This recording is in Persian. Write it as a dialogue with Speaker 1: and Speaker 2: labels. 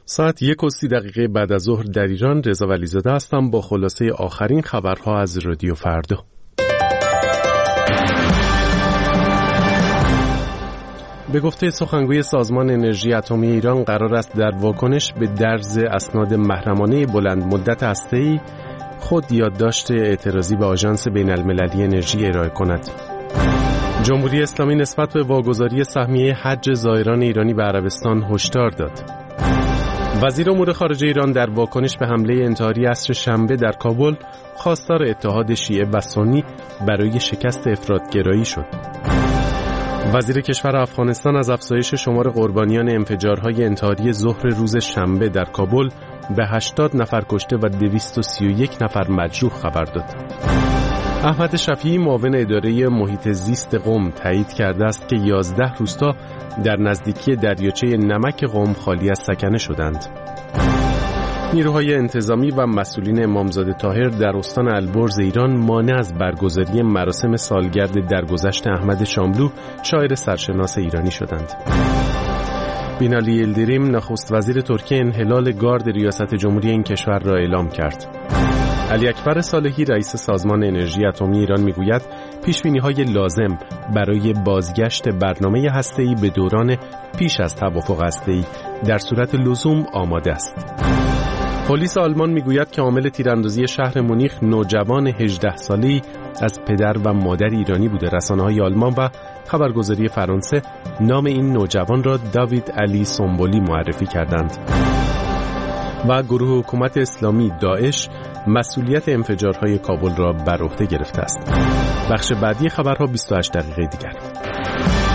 Speaker 1: ساعت 1:30 بعد از ظهر در ایران. رضا ولیزاده هستم با خلاصه آخرین خبرها از رادیو فردا. به گفته سخنگوی سازمان انرژی اتمی ایران قرار است در واکنش به درز اسناد محرمانه بلند مدت هسته‌ای خود یادداشت اعتراضی به آژانس بین‌المللی انرژی ارائه کند. جمهوری اسلامی نسبت به واگذاری سهمیه حج زائران ایرانی به عربستان هشدار داد. وزیر امور خارجه ایران در واکنش به حمله انتحاری عصر شنبه در کابل خواستار اتحاد شیعه و سنی برای شکست افراط‌گرایی شد. وزیر کشور افغانستان از افزایش شمار قربانیان انفجارهای انتحاری ظهر روز شنبه در کابل به 80 نفر کشته و 231 نفر مجروح خبر داد. احمد شفیعی معاون اداره محیط زیست قم تایید کرده است که 11 روستا در نزدیکی دریاچه نمک قم خالی از سکنه شدند. نیروهای انتظامی و مسئولین امامزاده طاهر در استان البرز ایران مانع از برگزاری مراسم سالگرد درگذشت احمد شاملو شاعر سرشناس ایرانی شدند. بینالی یلدریم نخست وزیر ترکیه انحلال گارد ریاست جمهوری این کشور را اعلام کرد. علی اکبر صالحی رئیس سازمان انرژی اتمی ایران میگوید پیشبینی‌های لازم برای بازگشت برنامه هسته‌ای به دوران پیش از توافق هسته‌ای در صورت لزوم آماده است. پلیس آلمان میگوید که عامل تیراندازی شهر مونیخ نوجوان 18 ساله‌ای از پدر و مادر ایرانی بوده. رسانه‌های آلمان و خبرگزاری فرانسه نام این نوجوان را داوید علی سنبولی معرفی کردند. و گروه حکومت اسلامی داعش مسئولیت انفجارهای کابل را بر عهده گرفته است. بخش بعدی خبرها 28 دقیقه دیگر.